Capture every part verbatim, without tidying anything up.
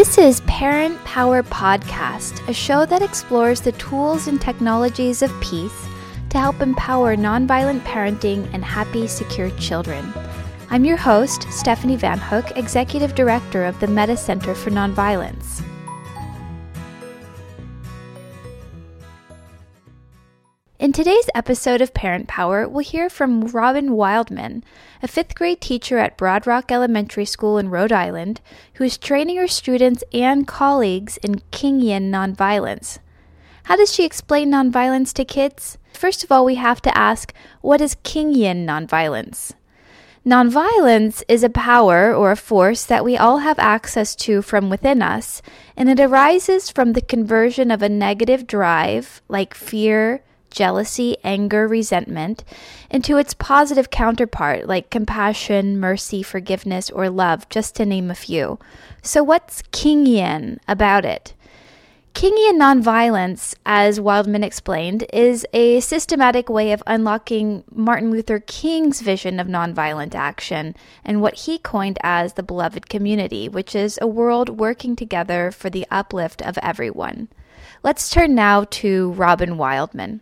This is Parent Power Podcast, a show that explores the tools and technologies of peace to help empower nonviolent parenting and happy, secure children. I'm your host, Stephanie Van Hook, Executive Director of the Metta Center for Nonviolence. In today's episode of Parent Power, we'll hear from Robin Wildman, a fifth grade teacher at Broad Rock Elementary School in Rhode Island, who is training her students and colleagues in Kingian nonviolence. How does she explain nonviolence to kids? First of all, we have to ask, what is Kingian nonviolence? Nonviolence is a power or a force that we all have access to from within us, and it arises from the conversion of a negative drive, like fear, jealousy, anger, resentment, into its positive counterpart like compassion, mercy, forgiveness, or love, just to name a few. So what's Kingian about it? Kingian nonviolence, as Wildman explained, is a systematic way of unlocking Martin Luther King's vision of nonviolent action and what he coined as the beloved community, which is a world working together for the uplift of everyone. Let's turn now to Robin Wildman.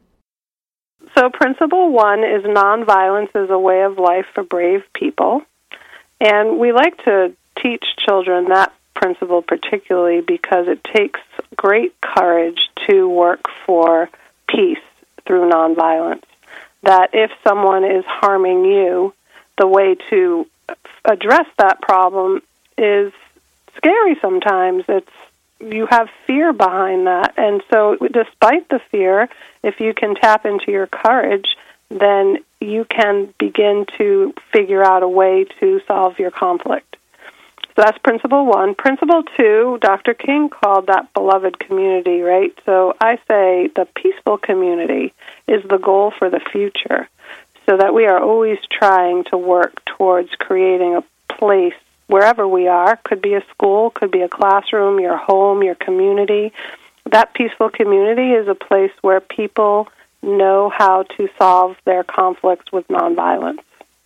So principle one is nonviolence is a way of life for brave people. And we like to teach children that principle particularly because it takes great courage to work for peace through nonviolence. That if someone is harming you, the way to address that problem is scary sometimes. It's you have fear behind that. And so despite the fear, if you can tap into your courage, then you can begin to figure out a way to solve your conflict. So that's principle one. Principle two, Doctor King called that beloved community, right? So I say the peaceful community is the goal for the future, so that we are always trying to work towards creating a place wherever we are. Could be a school, could be a classroom, your home, your community. That peaceful community is a place where people know how to solve their conflicts with nonviolence.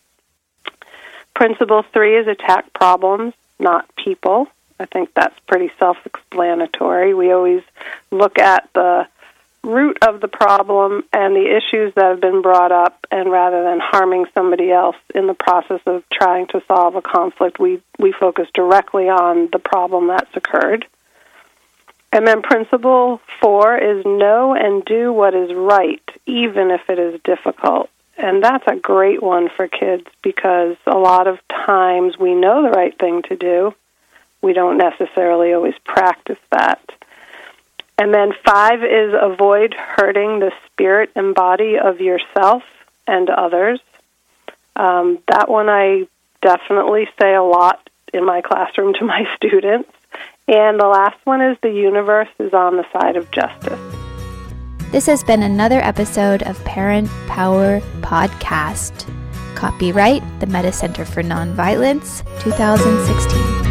Principle three is attack problems, not people. I think that's pretty self-explanatory. We always look at the root of the problem and the issues that have been brought up, and rather than harming somebody else in the process of trying to solve a conflict, we, we focus directly on the problem that's occurred. And then principle four is know and do what is right, even if it is difficult. And that's a great one for kids because a lot of times we know the right thing to do. We don't necessarily always practice that. And then five is avoid hurting the spirit and body of yourself and others. Um, that one I definitely say a lot in my classroom to my students. And the last one is the universe is on the side of justice. This has been another episode of Parent Power Podcast. Copyright, the Metta Center for Nonviolence, twenty sixteen.